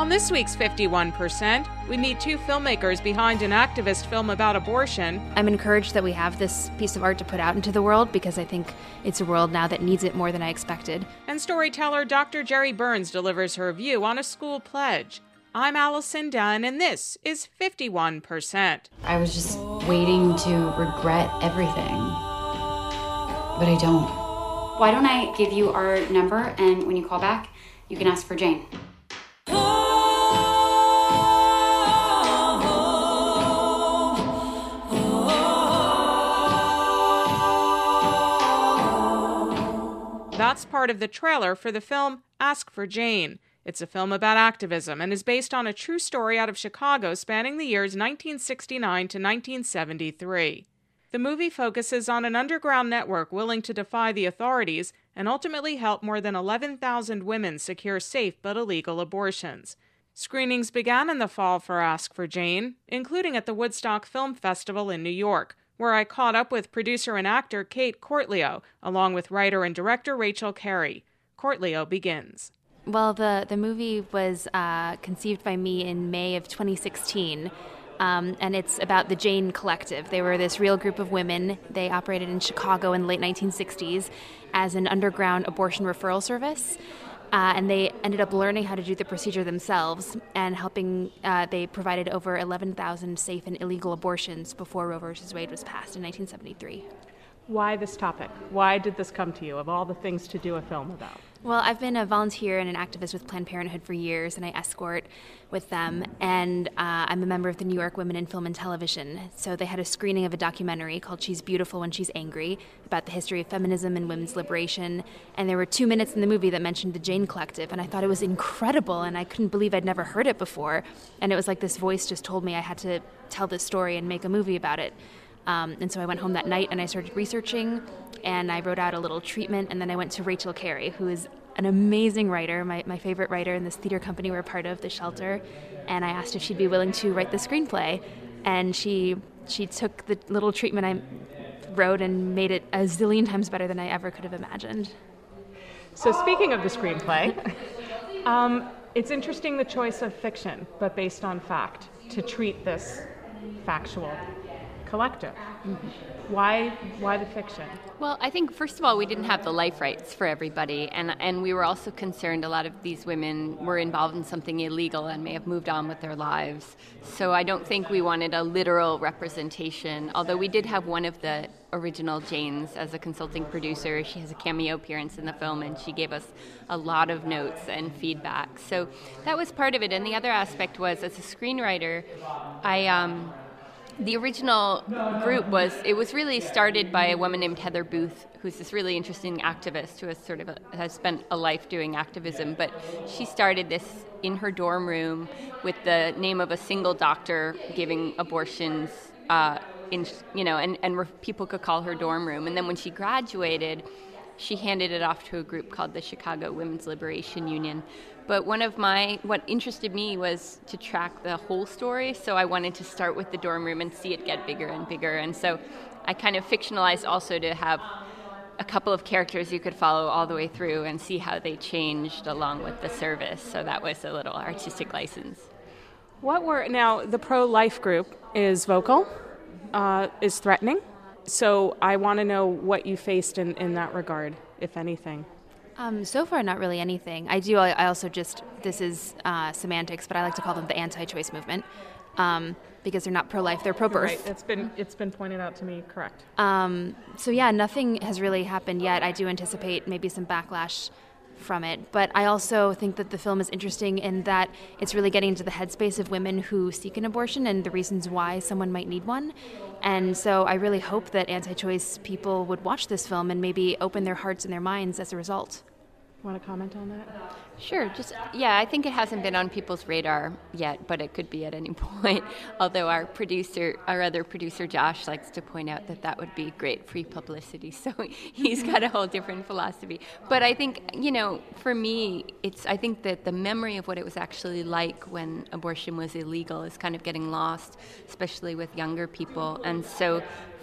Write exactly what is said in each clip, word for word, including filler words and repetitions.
On this week's fifty-one percent, we meet two filmmakers behind an activist film about abortion. I'm encouraged that we have this piece of art to put out into the world because I think it's a world now that needs it more than I expected. And storyteller Doctor Jerry Burns delivers her view on a school pledge. I'm Allison Dunn, and this is fifty-one percent. I was just waiting to regret everything, but I don't. Why don't I give you our number, and when you call back, you can ask for Jane. That's part of the trailer for the film Ask for Jane. It's a film about activism and is based on a true story out of Chicago spanning the years nineteen sixty-nine to nineteen seventy-three. The movie focuses on an underground network willing to defy the authorities and ultimately help more than eleven thousand women secure safe but illegal abortions. Screenings began in the fall for Ask for Jane, including at the Woodstock Film Festival in New York, where I caught up with producer and actor Kate Courtleo, along with writer and director Rachel Carey. Courtleo begins. Well, the, the movie was uh, conceived by me in May of twenty sixteen, um, and it's about the Jane Collective. They were this real group of women. They operated in Chicago in the late nineteen sixties as an underground abortion referral service. Uh, and they ended up learning how to do the procedure themselves and helping, uh, they provided over eleven thousand safe and illegal abortions before Roe versus Wade was passed in nineteen seventy-three. Why this topic? Why did this come to you, of all the things to do a film about? Well, I've been a volunteer and an activist with Planned Parenthood for years, and I escort with them. And uh, I'm a member of the New York Women in Film and Television. So they had a screening of a documentary called She's Beautiful When She's Angry, about the history of feminism and women's liberation. And there were two minutes in the movie that mentioned the Jane Collective, and I thought it was incredible, and I couldn't believe I'd never heard it before. And it was like this voice just told me I had to tell this story and make a movie about it. Um, and so I went home that night and I started researching, and I wrote out a little treatment, and then I went to Rachel Carey, who is an amazing writer, my, my favorite writer in this theater company we're part of, The Shelter, and I asked if she'd be willing to write the screenplay, and she she took the little treatment I wrote and made it a zillion times better than I ever could have imagined. So speaking of the screenplay, um, it's interesting the choice of fiction, but based on fact, to treat this factual collective. Mm-hmm. Why why the fiction? Well, I think, first of all, we didn't have the life rights for everybody, and and we were also concerned a lot of these women were involved in something illegal and may have moved on with their lives. So I don't think we wanted a literal representation, although we did have one of the original Janes as a consulting producer. She has a cameo appearance in the film, and she gave us a lot of notes and feedback. So that was part of it, and the other aspect was, as a screenwriter, I... um. The original group was, it was really started by a woman named Heather Booth, who's this really interesting activist who has sort of a, has spent a life doing activism, but she started this in her dorm room with the name of a single doctor giving abortions, uh, in, you know, and, and re- people could call her dorm room. And then when she graduated, she handed it off to a group called the Chicago Women's Liberation Union. But one of my, what interested me was to track the whole story, so I wanted to start with the dorm room and see it get bigger and bigger. And so I kind of fictionalized also to have a couple of characters you could follow all the way through and see how they changed along with the service. So that was a little artistic license. What were, now the pro-life group is vocal, uh, is threatening. So I want to know what you faced in, in that regard, if anything. Um, so far, not really anything. I do, I, I also just, this is uh, semantics, but I like to call them the anti-choice movement, um, because they're not pro-life, they're pro-birth. Right, it's been, it's been pointed out to me, correct. Um, so yeah, nothing has really happened yet. I do anticipate maybe some backlash from it, but I also think that the film is interesting in that it's really getting into the headspace of women who seek an abortion and the reasons why someone might need one. And so I really hope that anti-choice people would watch this film and maybe open their hearts and their minds as a result. Want to comment on that? Sure. Just yeah, I think it hasn't been on people's radar yet, but it could be at any point. Although our producer, our other producer, Josh, likes to point out that that would be great free publicity. So he's got a whole different philosophy. But I think, you know, for me, it's I think that the memory of what it was actually like when abortion was illegal is kind of getting lost, especially with younger people. And so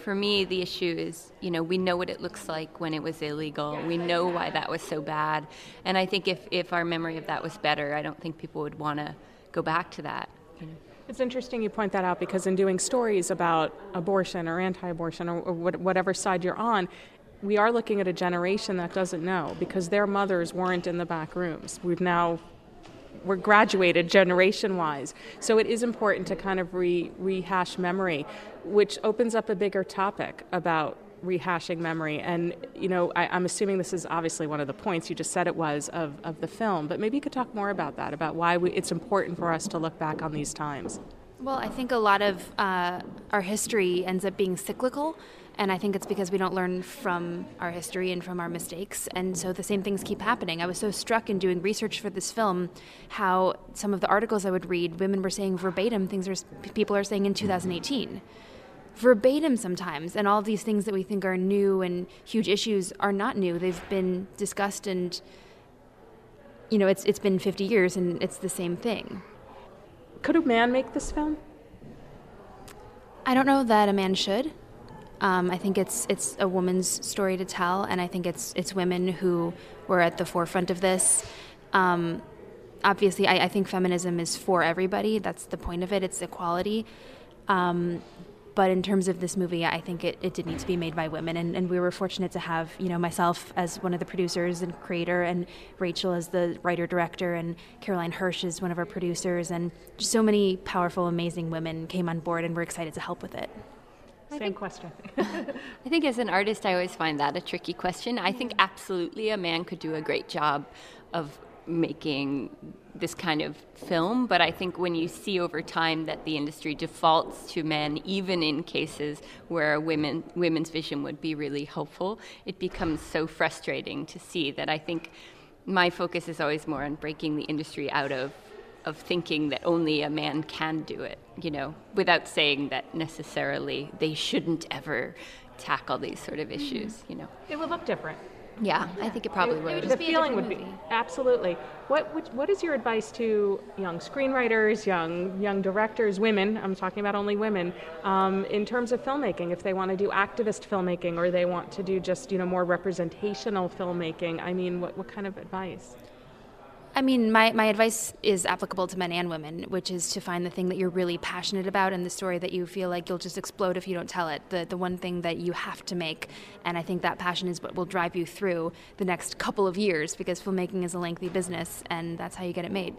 for me, the issue is, you know, we know what it looks like when it was illegal. We know why that was so bad. And I think if, if our memory of that was better, I don't think people would want to go back to that. You know? It's interesting you point that out, because in doing stories about abortion or anti-abortion or, or whatever side you're on, we are looking at a generation that doesn't know, because their mothers weren't in the back rooms. We've now, we're graduated generation-wise. So it is important to kind of re, rehash memory, which opens up a bigger topic about rehashing memory. And, you know, I, I'm assuming this is obviously one of the points, you just said it was, of, of the film, but maybe you could talk more about that, about why we, it's important for us to look back on these times. Well, I think a lot of uh, our history ends up being cyclical, and I think it's because we don't learn from our history and from our mistakes, and so the same things keep happening. I was so struck in doing research for this film how some of the articles I would read, women were saying verbatim things are, people are saying in two thousand eighteen. Verbatim sometimes, and all of these things that we think are new and huge issues are not new. They've been discussed, and, you know, it's it's been fifty years, and it's the same thing. Could a man make this film? I don't know that a man should. Um, I think it's it's a woman's story to tell, and I think it's it's women who were at the forefront of this. Um, obviously, I, I think feminism is for everybody. That's the point of it. It's equality. Um, but in terms of this movie, I think it, it did need to be made by women, and, and we were fortunate to have, you know, myself as one of the producers and creator, and Rachel as the writer-director, and Caroline Hirsch is one of our producers, and just so many powerful, amazing women came on board, and we're excited to help with it. Same think, question. I think as an artist, I always find that a tricky question. I think absolutely a man could do a great job of making this kind of film, but I think when you see over time that the industry defaults to men, even in cases where women women's vision would be really helpful, it becomes so frustrating to see that I think my focus is always more on breaking the industry out of of thinking that only a man can do it, you know, without saying that necessarily they shouldn't ever tackle these sort of issues, you know. It would look different. Yeah, I think it probably it, would. It would the just be feeling a would movie. be absolutely. What, what what is your advice to young screenwriters, young young directors, women? I'm talking about only women, um, in terms of filmmaking. If they want to do activist filmmaking, or they want to do just, you know, more representational filmmaking, I mean, what what kind of advice? I mean, my, my advice is applicable to men and women, which is to find the thing that you're really passionate about and the story that you feel like you'll just explode if you don't tell it, the the one thing that you have to make. And I think that passion is what will drive you through the next couple of years, because filmmaking is a lengthy business, and that's how you get it made.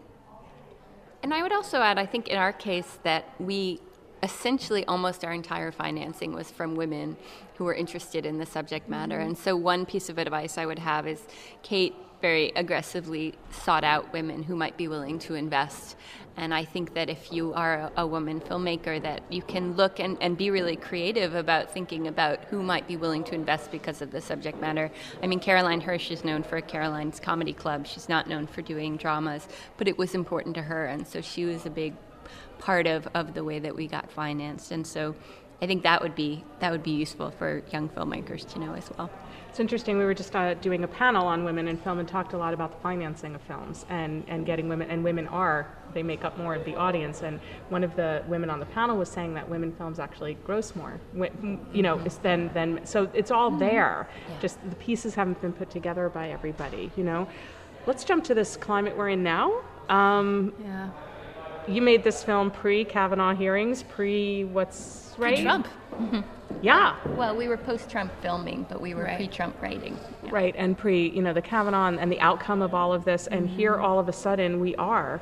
And I would also add, I think in our case, that we essentially almost our entire financing was from women who were interested in the subject matter. Mm-hmm. And so one piece of advice I would have is Kate very aggressively sought out women who might be willing to invest. And I think that if you are a, a woman filmmaker, that you can look and, and be really creative about thinking about who might be willing to invest because of the subject matter. I mean, Caroline Hirsch is known for Caroline's Comedy Club. She's not known for doing dramas, but it was important to her, and so she was a big part of, of the way that we got financed. And so I think that would be that would be useful for young filmmakers to know as well. It's interesting, we were just uh, doing a panel on women in film and talked a lot about the financing of films and, and getting women, and women are, they make up more of the audience, and one of the women on the panel was saying that women films actually gross more, you know, mm-hmm. than, than, so it's all mm-hmm. there, yeah. Just the pieces haven't been put together by everybody, you know. Let's jump to this climate we're in now. Um, yeah. You made this film pre-Kavanaugh hearings, pre what's right? Pre-Trump. Mm-hmm. Yeah. Well, we were post-Trump filming, but we were right. pre-Trump writing. Yeah. Right, and pre, you know, the Kavanaugh and, and the outcome of all of this, and mm-hmm. here all of a sudden we are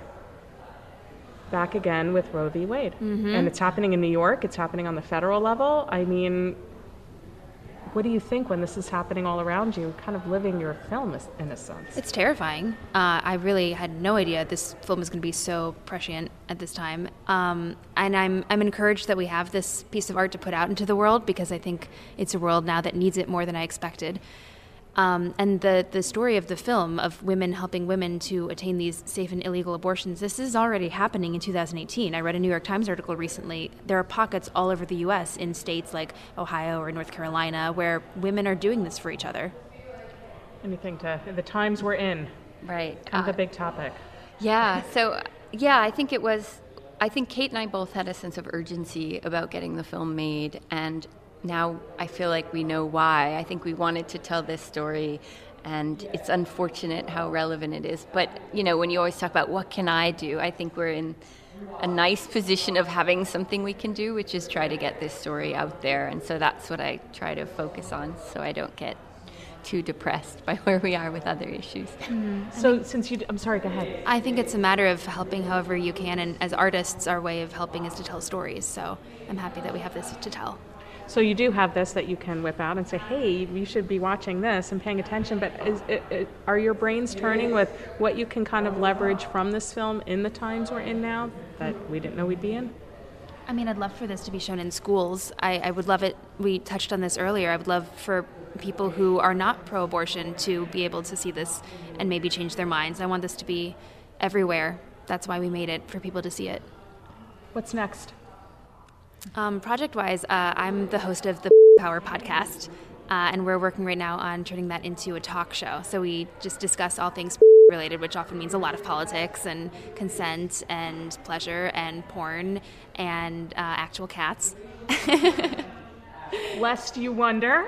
back again with Roe v. Wade. Mm-hmm. And it's happening in New York, it's happening on the federal level. I mean, what do you think when this is happening all around you, kind of living your film in a sense? It's terrifying. Uh, I really had no idea this film was going to be so prescient at this time. Um, and I'm I'm encouraged that we have this piece of art to put out into the world, because I think it's a world now that needs it more than I expected. Um, and the, the story of the film of women helping women to attain these safe and illegal abortions, this is already happening in two thousand eighteen. I read a New York Times article recently. There are pockets all over the U S in states like Ohio or North Carolina where women are doing this for each other. Anything to, the times we're in. Right. Kind of uh, a big topic. Yeah, so, yeah, I think it was, I think Kate and I both had a sense of urgency about getting the film made, and now I feel like we know why. I think we wanted to tell this story, and it's unfortunate how relevant it is. But, you know, when you always talk about what can I do, I think we're in a nice position of having something we can do, which is try to get this story out there. And so that's what I try to focus on, so I don't get too depressed by where we are with other issues. Mm-hmm. So since you, I'm sorry, go ahead. I think it's a matter of helping however you can, and as artists, our way of helping is to tell stories. So I'm happy that we have this to tell. So you do have this that you can whip out and say, hey, you should be watching this and paying attention, but is it, it, are your brains turning with what you can kind of leverage from this film in the times we're in now that we didn't know we'd be in? I mean, I'd love for this to be shown in schools. I, I would love it, we touched on this earlier, I would love for people who are not pro-abortion to be able to see this and maybe change their minds. I want this to be everywhere. That's why we made it, for people to see it. What's next? Um, project-wise, uh, I'm the host of the Power podcast, uh, and we're working right now on turning that into a talk show. So we just discuss all things related, which often means a lot of politics and consent and pleasure and porn and uh, actual cats. Lest you wonder.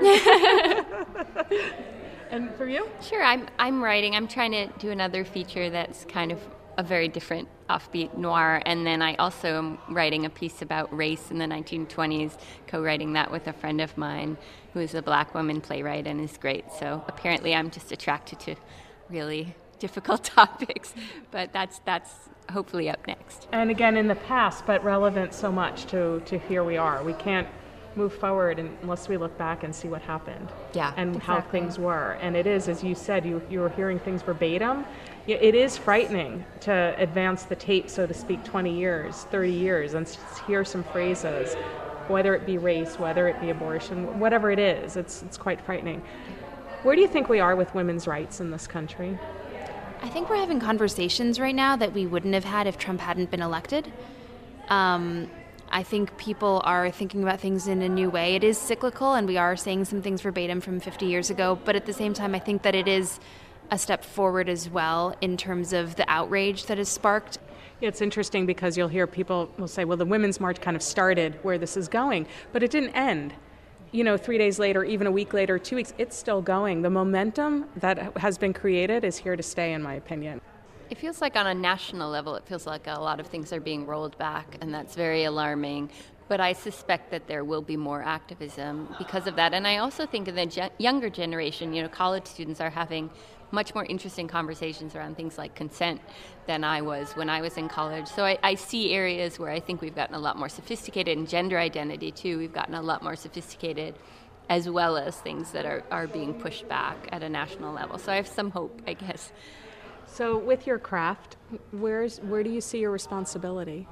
And for you? Sure, I'm I'm writing. I'm trying to do another feature that's kind of a very different offbeat noir, and then I also am writing a piece about race in the nineteen twenties, co-writing that with a friend of mine who is a black woman playwright and is great. So apparently I'm just attracted to really difficult topics, but that's that's hopefully up next. And again, in the past, but relevant so much to, to here we are. We can't move forward unless we look back and see what happened. Yeah, and exactly. how things were. And it is, as you said, you you were hearing things verbatim. It is frightening to advance the tape, so to speak, twenty years, thirty years, and hear some phrases, whether it be race, whether it be abortion, whatever it is. It's it's quite frightening. Where do you think we are with women's rights in this country? I think we're having conversations right now that we wouldn't have had if Trump hadn't been elected. Um, I think people are thinking about things in a new way. It is cyclical, and we are saying some things verbatim from fifty years ago, but at the same time, I think that it is a step forward as well in terms of the outrage that is sparked. Yeah, it's interesting because you'll hear people will say, well, the Women's March kind of started where this is going, but it didn't end. You know, three days later, even a week later, two weeks, it's still going. The momentum that has been created is here to stay, in my opinion. It feels like on a national level, it feels like a lot of things are being rolled back, and that's very alarming. But I suspect that there will be more activism because of that. And I also think in the ge- younger generation, you know, college students are having much more interesting conversations around things like consent than I was when I was in college. So I, I see areas where I think we've gotten a lot more sophisticated, in gender identity too. We've gotten a lot more sophisticated, as well as things that are, are being pushed back at a national level. So I have some hope, I guess. So with your craft, where's where do you see your responsibility?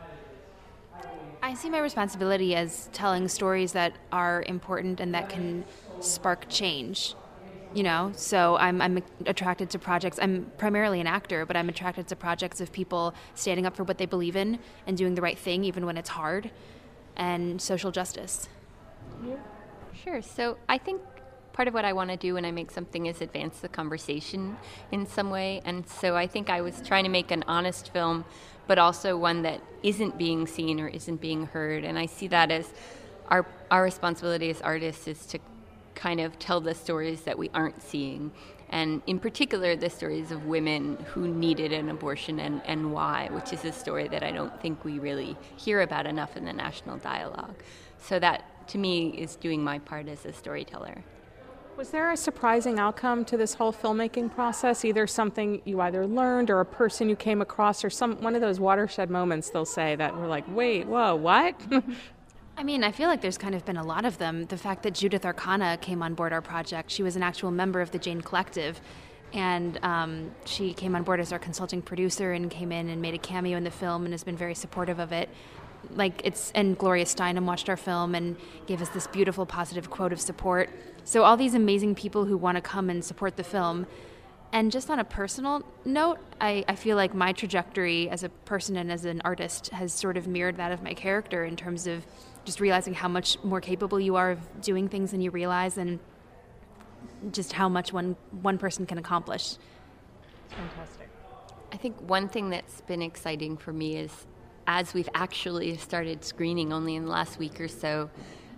I see my responsibility as telling stories that are important and that can spark change. You know, so I'm I'm attracted to projects. I'm primarily an actor, but I'm attracted to projects of people standing up for what they believe in and doing the right thing even when it's hard, and social justice. Yeah. Sure. So I think part of what I want to do when I make something is advance the conversation in some way. And so I think I was trying to make an honest film, but also one that isn't being seen or isn't being heard. And I see that as our our responsibility as artists is to kind of tell the stories that we aren't seeing, and in particular the stories of women who needed an abortion and, and why, which is a story that I don't think we really hear about enough in the national dialogue. So that, to me, is doing my part as a storyteller. Was there a surprising outcome to this whole filmmaking process? Either something you either learned or a person you came across, or some one of those watershed moments they'll say that were like, wait, whoa, what? I mean, I feel like there's kind of been a lot of them. The fact that Judith Arcana came on board our project, she was an actual member of the Jane Collective, and um, she came on board as our consulting producer and came in and made a cameo in the film and has been very supportive of it. Like it's and Gloria Steinem watched our film and gave us this beautiful positive quote of support. So all these amazing people who want to come and support the film. And just on a personal note, I, I feel like my trajectory as a person and as an artist has sort of mirrored that of my character in terms of just realizing how much more capable you are of doing things than you realize, and just how much one one person can accomplish. Fantastic. I think one thing that's been exciting for me is, as we've actually started screening only in the last week or so,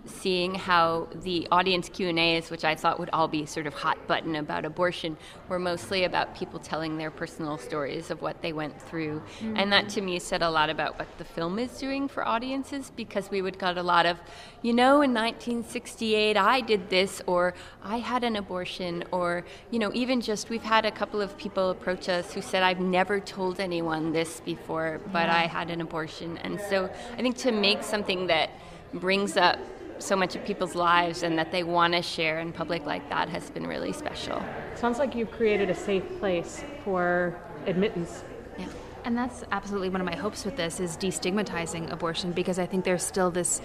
seeing how the audience Q and A's, which I thought would all be sort of hot button about abortion, were mostly about people telling their personal stories of what they went through. Mm-hmm. And that to me said a lot about what the film is doing for audiences, because we would get a lot of, you know, in nineteen sixty-eight I did this, or I had an abortion, or, you know, even just we've had a couple of people approach us who said, I've never told anyone this before, but yeah. I had an abortion. And so I think to make something that brings up so much of people's lives and that they want to share in public like that has been really special. Sounds like you've created a safe place for admittance. Yeah. And that's absolutely one of my hopes with this, is destigmatizing abortion, because I think there's still this,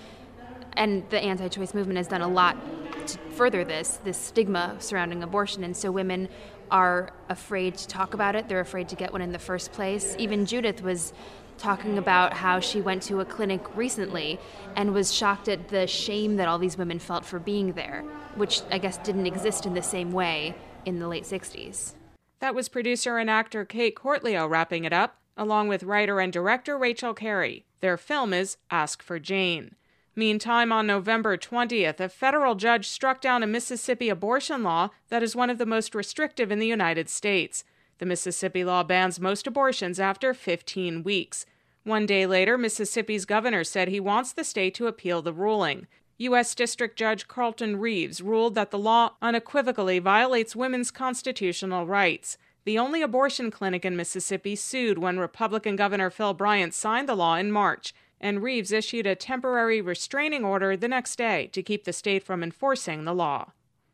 and the anti-choice movement has done a lot to further this, this stigma surrounding abortion. And so women are afraid to talk about it. They're afraid to get one in the first place. Even Judith was talking about how she went to a clinic recently and was shocked at the shame that all these women felt for being there, which I guess didn't exist in the same way in the late sixties. That was producer and actor Kate Courtleo wrapping it up, along with writer and director Rachel Carey. Their film is Ask for Jane. Meantime, on November twentieth, a federal judge struck down a Mississippi abortion law that is one of the most restrictive in the United States. The Mississippi law bans most abortions after fifteen weeks. One day later, Mississippi's governor said he wants the state to appeal the ruling. U S District Judge Carlton Reeves ruled that the law unequivocally violates women's constitutional rights. The only abortion clinic in Mississippi sued when Republican Governor Phil Bryant signed the law in March, and Reeves issued a temporary restraining order the next day to keep the state from enforcing the law.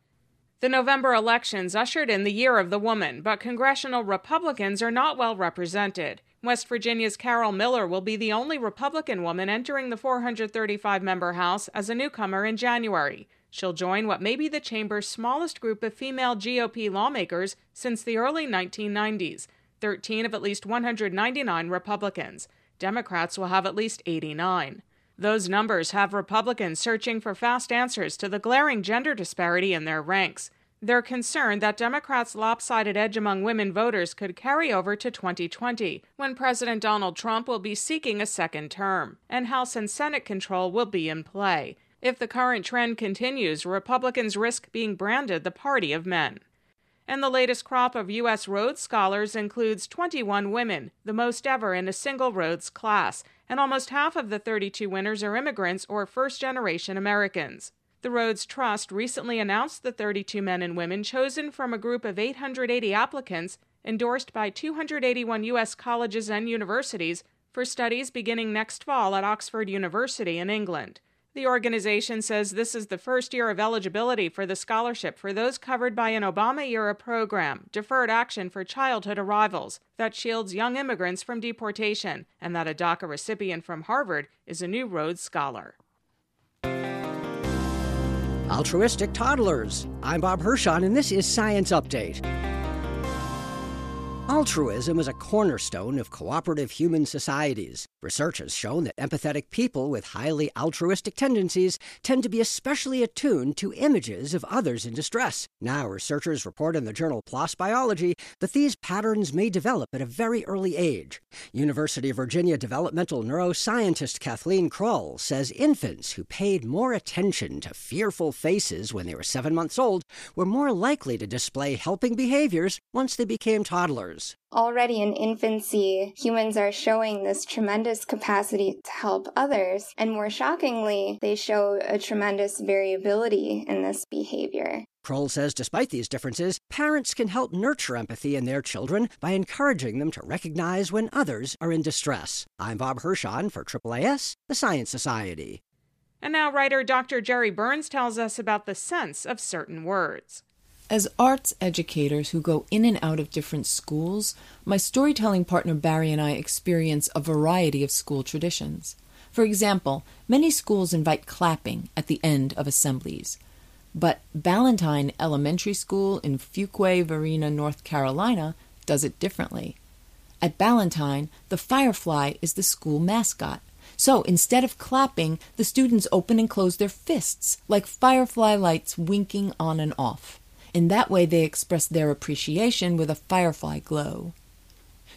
The November elections ushered in the Year of the Woman, but congressional Republicans are not well represented. West Virginia's Carol Miller will be the only Republican woman entering the four hundred thirty-five member House as a newcomer in January. She'll join what may be the chamber's smallest group of female G O P lawmakers since the early nineteen nineties, thirteen of at least one hundred ninety-nine Republicans. Democrats will have at least eighty-nine. Those numbers have Republicans searching for fast answers to the glaring gender disparity in their ranks. They're concerned that Democrats' lopsided edge among women voters could carry over to twenty twenty, when President Donald Trump will be seeking a second term, and House and Senate control will be in play. If the current trend continues, Republicans risk being branded the party of men. And the latest crop of U S Rhodes Scholars includes twenty-one women, the most ever in a single Rhodes class, and almost half of the thirty-two winners are immigrants or first-generation Americans. The Rhodes Trust recently announced the thirty-two men and women chosen from a group of eight hundred eighty applicants endorsed by two hundred eighty-one U S colleges and universities for studies beginning next fall at Oxford University in England. The organization says this is the first year of eligibility for the scholarship for those covered by an Obama-era program, Deferred Action for Childhood Arrivals, that shields young immigrants from deportation, and that a DACA recipient from Harvard is a new Rhodes Scholar. Altruistic toddlers. I'm Bob Hirschon, and this is Science Update. Altruism is a cornerstone of cooperative human societies. Research has shown that empathetic people with highly altruistic tendencies tend to be especially attuned to images of others in distress. Now, researchers report in the journal PLOS Biology that these patterns may develop at a very early age. University of Virginia developmental neuroscientist Kathleen Kroll says infants who paid more attention to fearful faces when they were seven months old were more likely to display helping behaviors once they became toddlers. Already in infancy, humans are showing this tremendous capacity to help others, and more shockingly, they show a tremendous variability in this behavior. Kroll says despite these differences, parents can help nurture empathy in their children by encouraging them to recognize when others are in distress. I'm Bob Hirschon for A A A S, the Science Society. And now writer Doctor Jerry Burns tells us about the sense of certain words. As arts educators who go in and out of different schools, my storytelling partner Barry and I experience a variety of school traditions. For example, many schools invite clapping at the end of assemblies. But Ballantine Elementary School in Fuquay Varina, North Carolina, does it differently. At Ballantine, the firefly is the school mascot. So instead of clapping, the students open and close their fists, like firefly lights winking on and off. In that way, they express their appreciation with a firefly glow.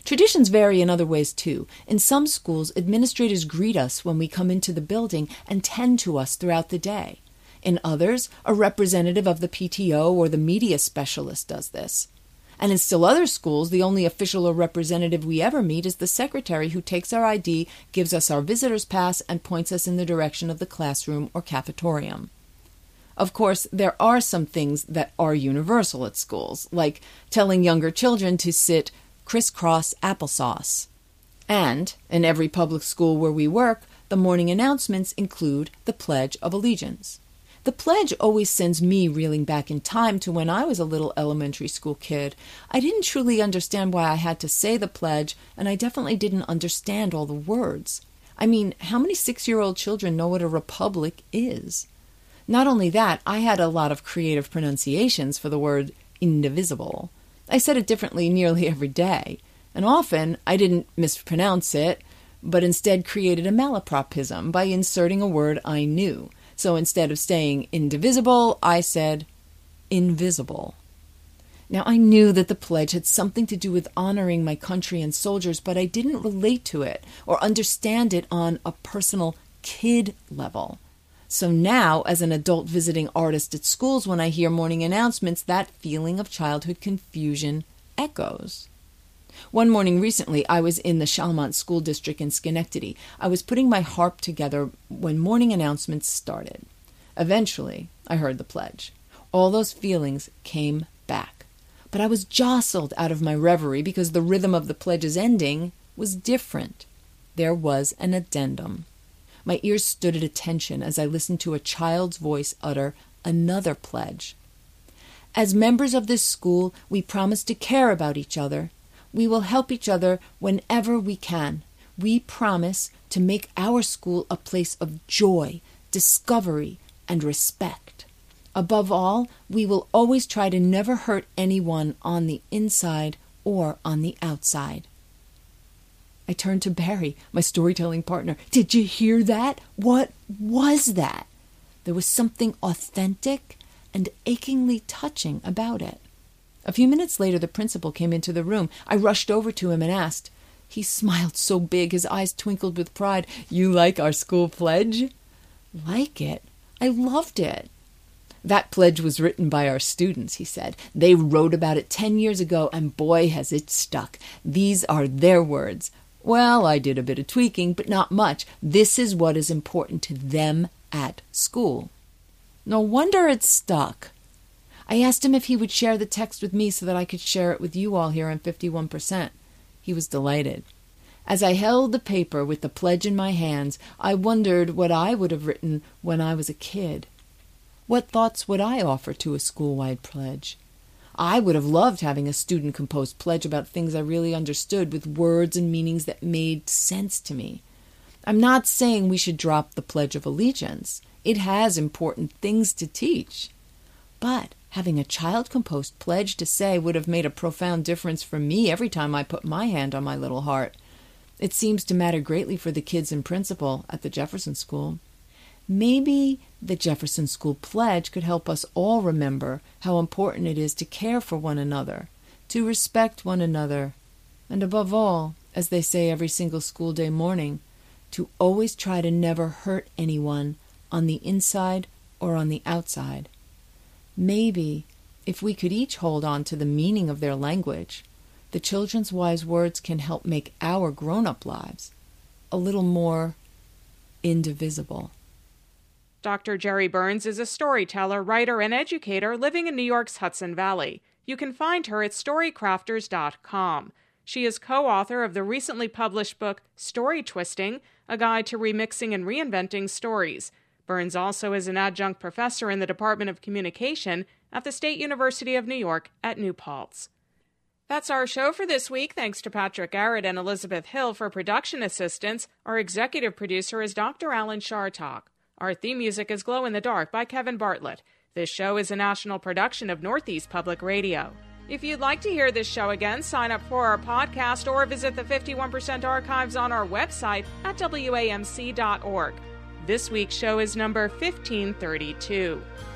Traditions vary in other ways, too. In some schools, administrators greet us when we come into the building and tend to us throughout the day. In others, a representative of the P T O or the media specialist does this. And in still other schools, the only official or representative we ever meet is the secretary who takes our I D, gives us our visitor's pass, and points us in the direction of the classroom or cafetorium. Of course, there are some things that are universal at schools, like telling younger children to sit crisscross applesauce. And, in every public school where we work, the morning announcements include the Pledge of Allegiance. The pledge always sends me reeling back in time to when I was a little elementary school kid. I didn't truly understand why I had to say the pledge, and I definitely didn't understand all the words. I mean, how many six-year-old children know what a republic is? Not only that, I had a lot of creative pronunciations for the word indivisible. I said it differently nearly every day, and often I didn't mispronounce it, but instead created a malapropism by inserting a word I knew. So instead of saying indivisible, I said invisible. Now, I knew that the pledge had something to do with honoring my country and soldiers, but I didn't relate to it or understand it on a personal kid level. So now, as an adult visiting artist at schools, when I hear morning announcements, that feeling of childhood confusion echoes. One morning recently, I was in the Chalmont School District in Schenectady. I was putting my harp together when morning announcements started. Eventually, I heard the pledge. All those feelings came back. But I was jostled out of my reverie because the rhythm of the pledge's ending was different. There was an addendum. My ears stood at attention as I listened to a child's voice utter another pledge. As members of this school, we promise to care about each other. We will help each other whenever we can. We promise to make our school a place of joy, discovery, and respect. Above all, we will always try to never hurt anyone on the inside or on the outside. I turned to Barry, my storytelling partner. Did you hear that? What was that? There was something authentic and achingly touching about it. A few minutes later, the principal came into the room. I rushed over to him and asked. He smiled so big, his eyes twinkled with pride. You like our school pledge? Like it? I loved it. That pledge was written by our students, he said. They wrote about it ten years ago, and boy, has it stuck. These are their words. Well, I did a bit of tweaking, but not much. This is what is important to them at school. No wonder it stuck. I asked him if he would share the text with me so that I could share it with you all here on fifty-one percent. He was delighted. As I held the paper with the pledge in my hands, I wondered what I would have written when I was a kid. What thoughts would I offer to a school-wide pledge? I would have loved having a student-composed pledge about things I really understood with words and meanings that made sense to me. I'm not saying we should drop the Pledge of Allegiance. It has important things to teach. But having a child-composed pledge to say would have made a profound difference for me every time I put my hand on my little heart. It seems to matter greatly for the kids and principal at the Jefferson School. Maybe the Jefferson School Pledge could help us all remember how important it is to care for one another, to respect one another, and above all, as they say every single school day morning, to always try to never hurt anyone on the inside or on the outside. Maybe, if we could each hold on to the meaning of their language, the children's wise words can help make our grown-up lives a little more indivisible. Doctor Jerry Burns is a storyteller, writer, and educator living in New York's Hudson Valley. You can find her at story crafters dot com. She is co-author of the recently published book Story Twisting, A Guide to Remixing and Reinventing Stories. Burns also is an adjunct professor in the Department of Communication at the State University of New York at New Paltz. That's our show for this week. Thanks to Patrick Garrett and Elizabeth Hill for production assistance. Our executive producer is Doctor Alan Shartok. Our theme music is Glow in the Dark by Kevin Bartlett. This show is a national production of Northeast Public Radio. If you'd like to hear this show again, sign up for our podcast or visit the fifty-one percent archives on our website at W A M C dot org. This week's show is number fifteen thirty-two.